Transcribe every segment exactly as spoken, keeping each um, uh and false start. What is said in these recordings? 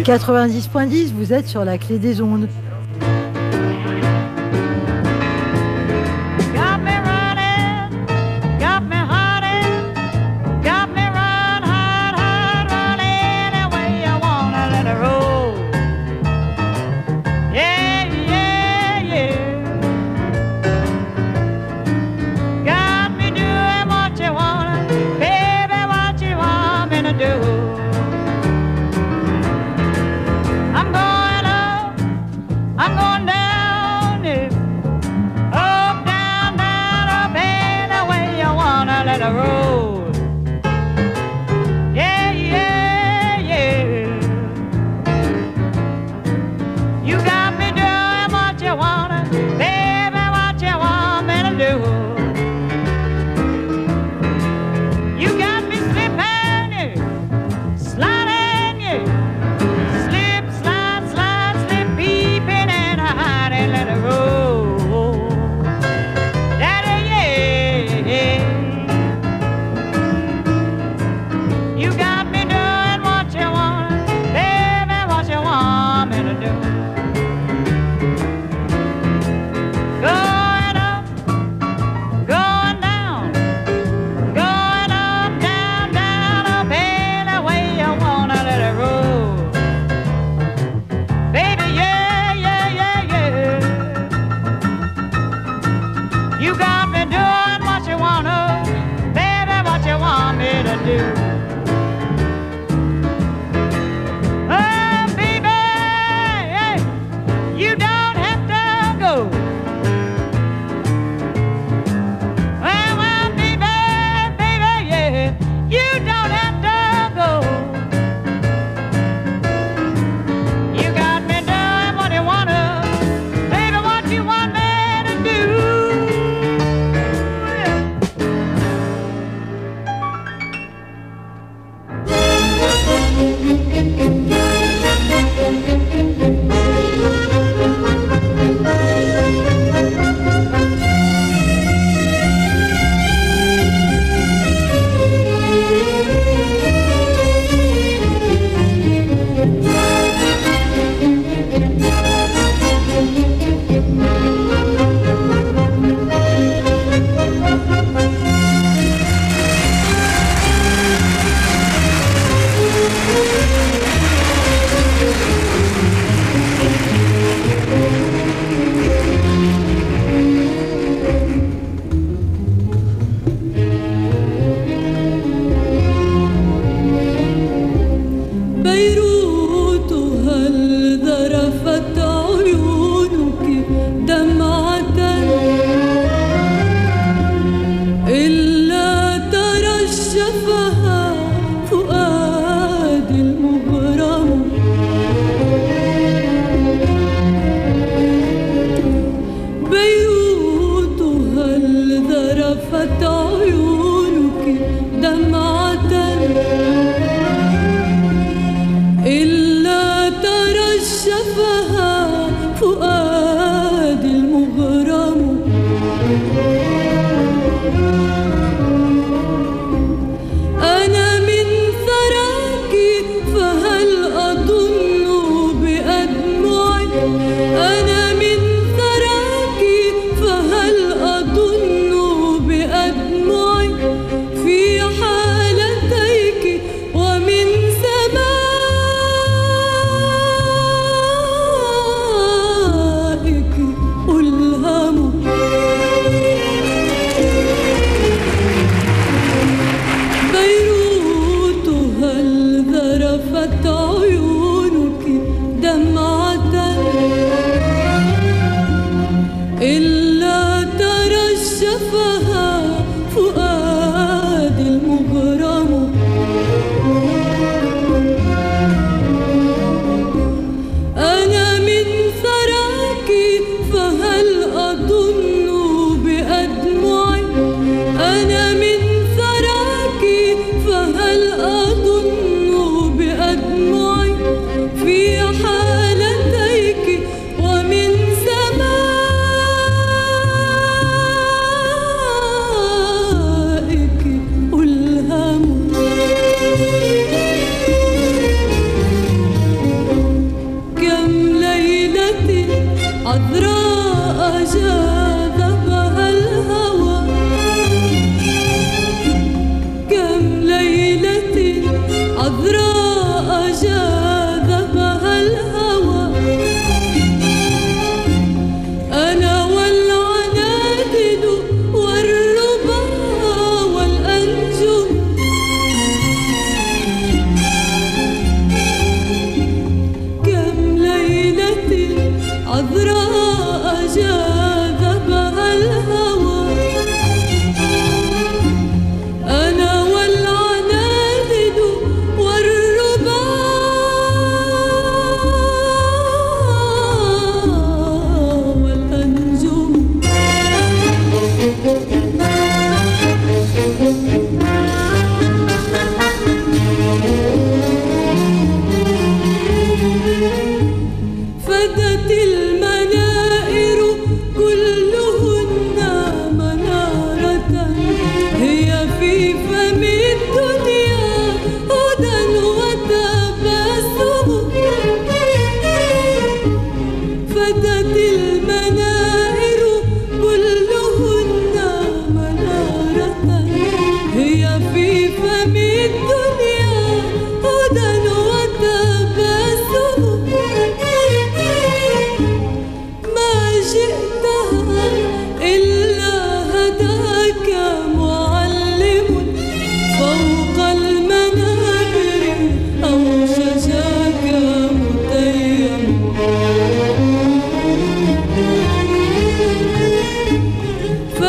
quatre-vingt-dix point dix, vous êtes sur la clé des ondes.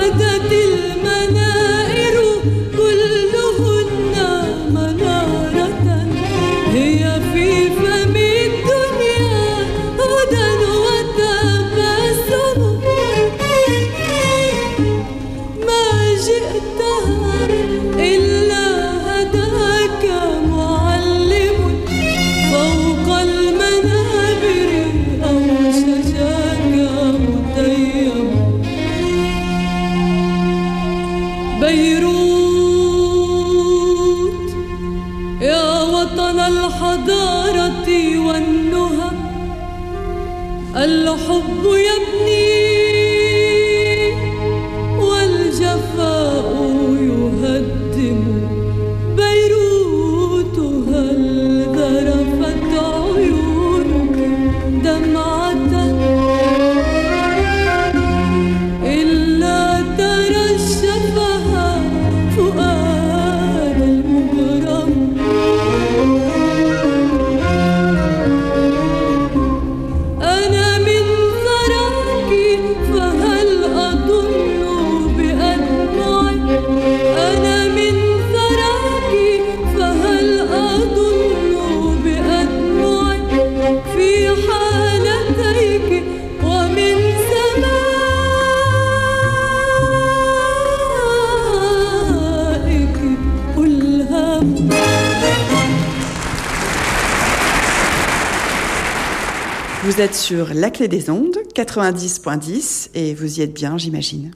بدت المنائر كلهن منارة هي في فم الدنيا هدى وتبسم ما جئتها إلا هداك معلم فوق المنابر أو شجاك متيم بيروت يا وطن الحضارة والنهى الحب يبني والجفاء يهدم بيروت هل ذرفت عيونك دمعة إلا ترشفها فؤاد المغرم أنا من ثراك فهل أظن بأدمعي أنا من ثراك فهل أظن بأدمعي في حالتيك ومن سمائك ألهم. Vous êtes sur La Clé des Ondes, quatre-vingt-dix point dix, et vous y êtes bien, j'imagine.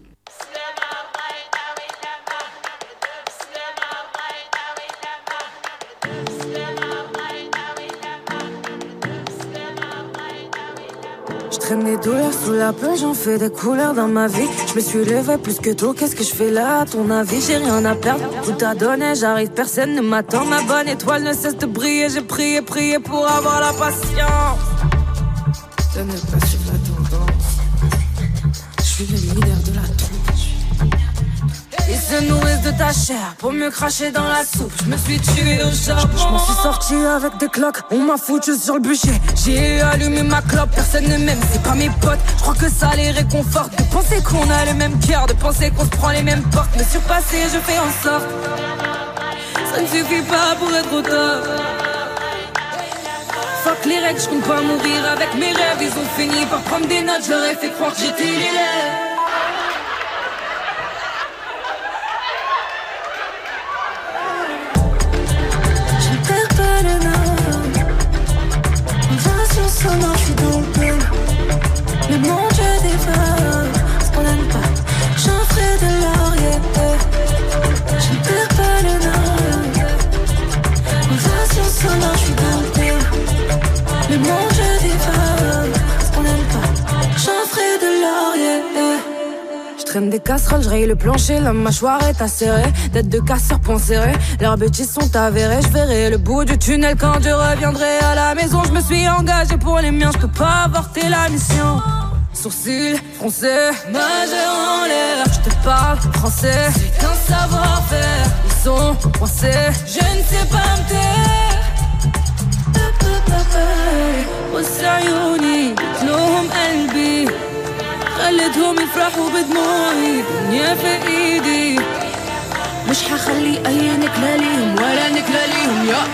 Je traîne des douleurs sous la peau, j'en fais des couleurs dans ma vie. Je me suis levé plus que tôt, qu'est-ce que je fais là à ton avis? J'ai rien à perdre, tout à donner, j'arrive, personne ne m'attend. Ma bonne étoile ne cesse de briller, j'ai prié, prié pour avoir la patience de ne pas suivre la tendance. Je suis le leader de la troupe. Ils se nourrissent de ta chair pour me cracher dans la soupe. Je me suis tué au charbon. Je m'en suis sorti avec des cloques. On m'a foutu sur le bûcher. J'ai allumé ma clope. Personne ne m'aime, c'est pas mes potes. Je crois que ça les réconforte. De penser qu'on a le même cœur, de penser qu'on se prend les mêmes portes. Me surpasser, je fais en sorte. Ça ne suffit pas pour être auteur. Fuck les règles, je compte pas mourir avec mes rêves. Ils ont fini par prendre des notes. Je leur ai fait croire que j'étais l'élève. Sonore, je suis dans le peine. Le monde je dévore, ce qu'on n'aime pas. J'en ferai de laurier. Je ne perds pas le nord. Conversation sonore, je suis dans le peine. Le monde je dévore, ce qu'on n'aime pas. J'en ferai de laurier. Je traîne des casseroles, je raye le plancher, la mâchoire est acérée. Tête de casseur, poing serré, leurs bêtises sont avérées. Je verrai le bout du tunnel quand je reviendrai à la maison. Je me suis engagé pour les miens, je peux pas avorter la mission. Sourcils froncés, majeur en l'air. Je te parle français, c'est qu'un savoir-faire. Ils sont coincés, je ne sais pas me taire. وسعيوني قتلهم قلبي خليتهم يفرحوا بدموعي الدنيا في ايدي مش حخلي اي نكلة ليهم ولا نكلة ليهم يا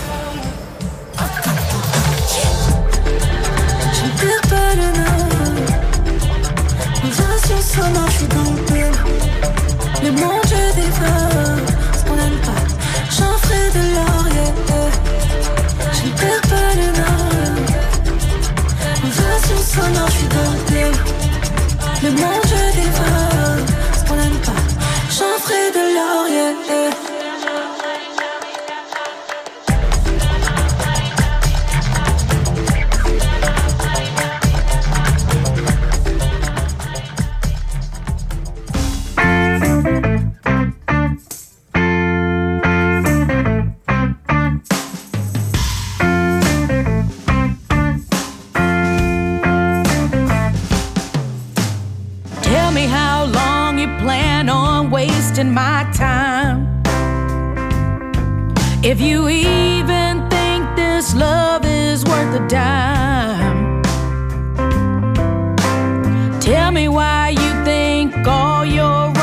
Je ne perds pas le nord. Conversation sonore, je suis dans le peine. Le monde je dévore, ce qu'on n'aime pas. J'en ferai de laurier. Je ne perds pas le nord. Conversation sonore, je suis dans le peine. Le monde je dévore, ce qu'on n'aime pas. J'en ferai de laurier. Wasting my time. If you even think this love is worth a dime, tell me why you think all your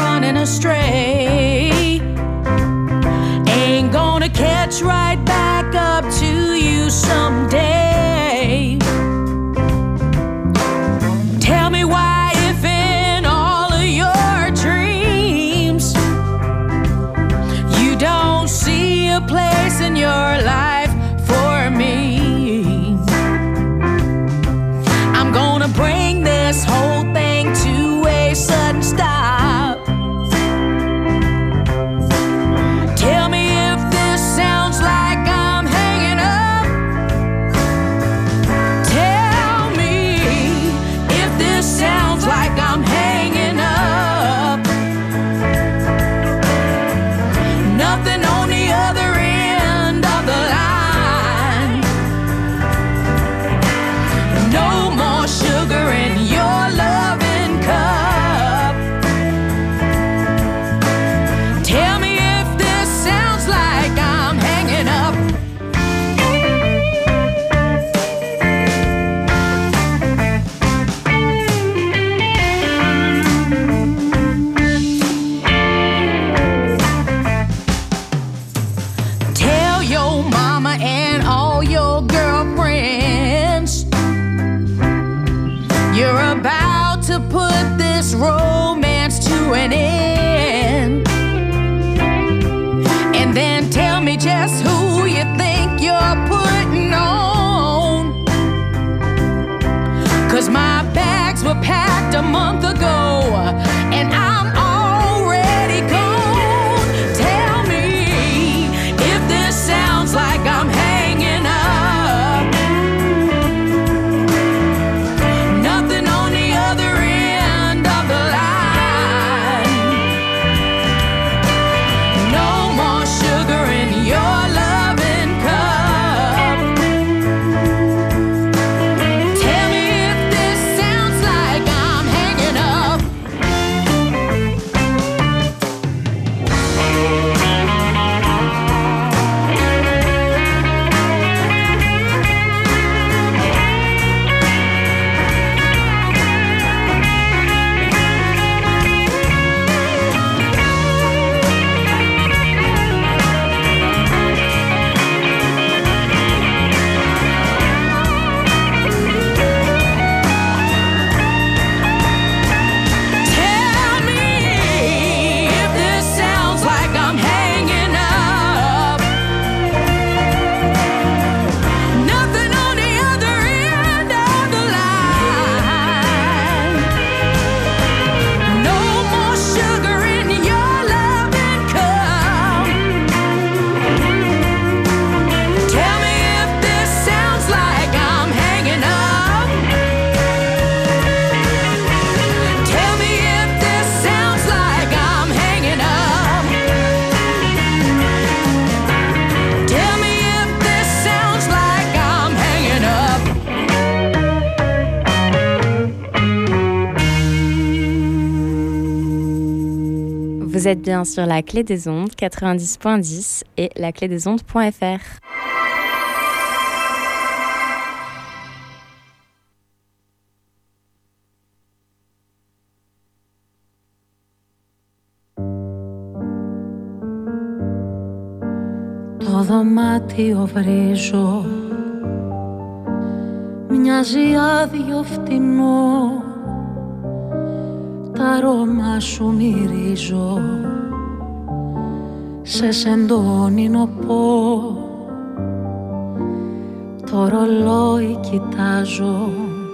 an end. And then tell me just who you think you're putting on. 'Cause my bags were packed a month ago, and I'm already gone. Tell me if this sounds like I'm hanging up. Nothing on the other end of the line. No more sugar in your loving cup. Tell me if this sounds like I'm hanging up. Tell me if this sounds like I'm hanging up. Nothing on the other end of the line. No more sugar in your loving cup. Tell me if this sounds like I'm hanging up. Tell me if this sounds like I'm hanging up. Tell me if this sounds like I'm hanging up. Vous êtes bien sur la Clé des Ondes quatre-vingt-dix point dix et la clé des ondes point f r. Το δωμάτιο βρίζω, μοιάζει άδειο φτηνό. Τα αρώμα σου μυρίζω, σε σεντόνι νοπό. Το ρολόι κοιτάζω,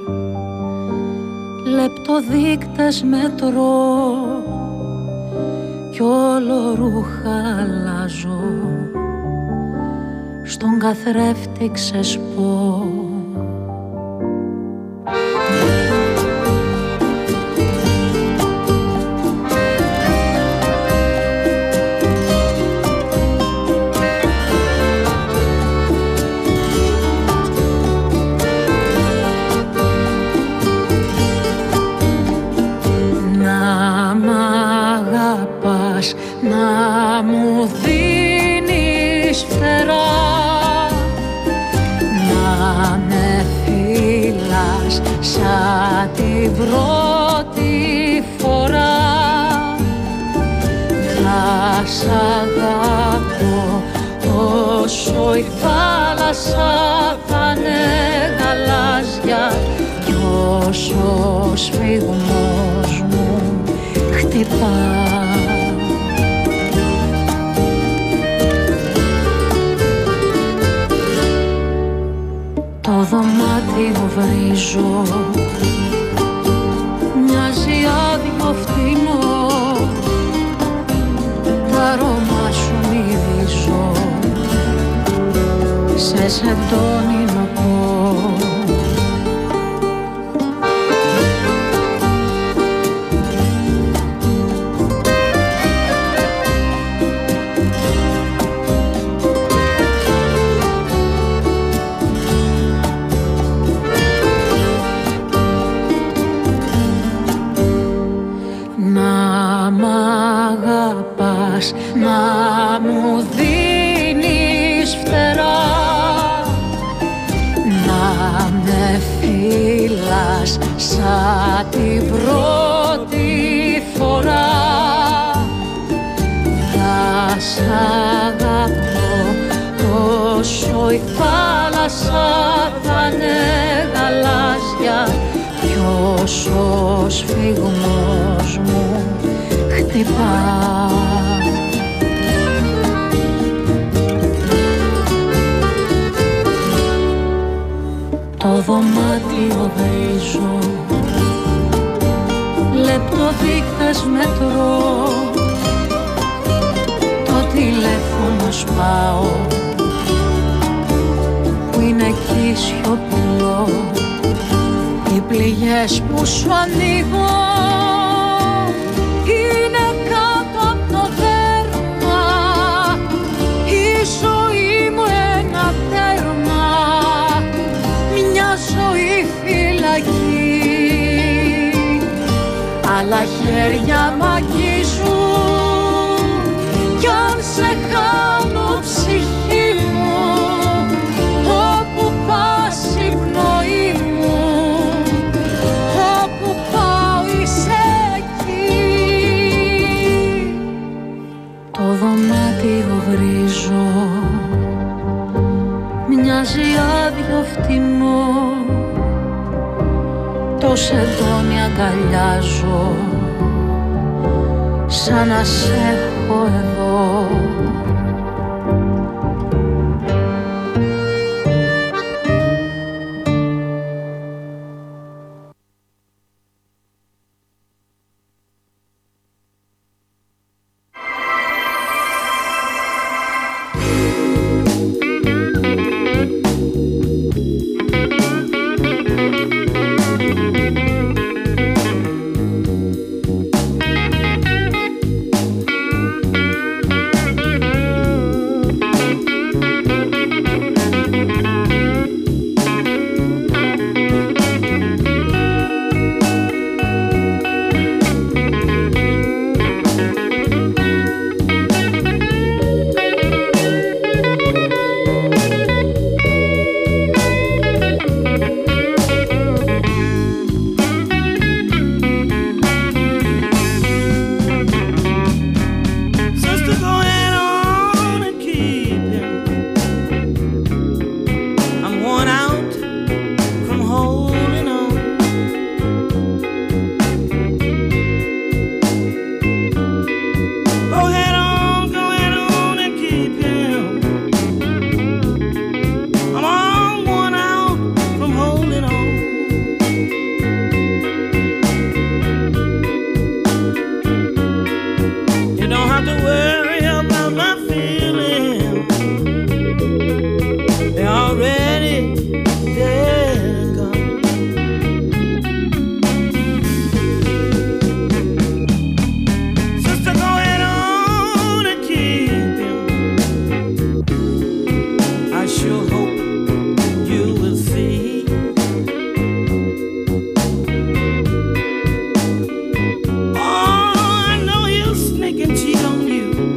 λεπτοδείκτες μετρώ κι όλο ρούχα αλλάζω, στον καθρέφτη ξεσπώ. Να μ' αγαπάς, να μου δίνεις φτερά, να με φυλάς σαν την πρώτη φορά. Θα σ' αγαπώ όσο η θάλασσα θα είναι γαλάζια κι όσο ο σφιγμός μου χτυπά. Το δωμάτιο βρίζω, μοιάζει άδειο φτηνό. Τα αρώμα σου μυρίζω, σε σεντόνι νοπό. Να μ' αγαπάς, να μου δίνεις φτερά, να με φυλάς σαν την πρώτη φορά. Θα σ' αγαπώ όσο η θάλασσα θα είναι γαλάζια κι όσο ο σφιγμός μου χτυπά. Το δωμάτιο βρίζω, λεπτοδείκτες μετρώ, το τηλέφωνο σπάω που είναι εκεί σιωπηλό. Οι πληγές που σου ανοίγω είναι κάτω από το δέρμα. Η ζωή μου ένα τέρμα, μια ζωή φυλακή. Άλλα χέρια μ' αγγίζουν κι αν σε χάνω ψυχή μου, όπου πας η πνοή μου, όπου πάω είσαι εκεί. Το δωμάτιο βρίζω, μοιάζει άδειο φτηνό, το σεντόνι αγκαλιάζω σαν να σε έχω εδώ. cheat on you.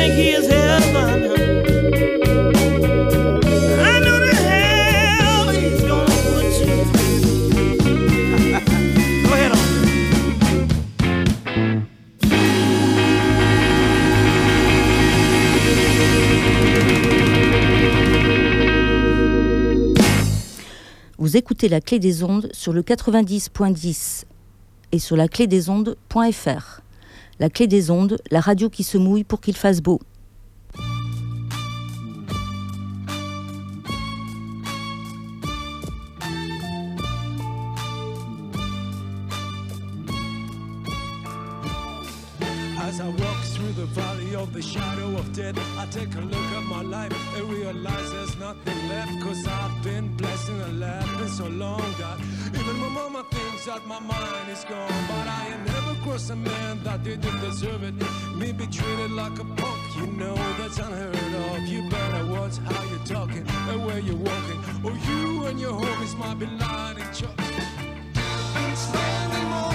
think he is heaven. I know the hell he's gonna put you. Go ahead on. Vous écoutez la Clé des Ondes sur le quatre-vingt-dix point dix et sur la clé des ondes point f r. La Clé des Ondes, la radio qui se mouille pour qu'il fasse beau. As I walk through the valley of the shadow of death, I take a look at my life and realize there's nothing left. Cause I've been blessed and alive for so long that even my mama thinks that my mind is gone. But I ain't never crossed a man that didn't deserve it. Me be treated like a punk, you know that's unheard of. You better watch how you're talking and where you're walking, or you and your homies might be lying in church. Been spending more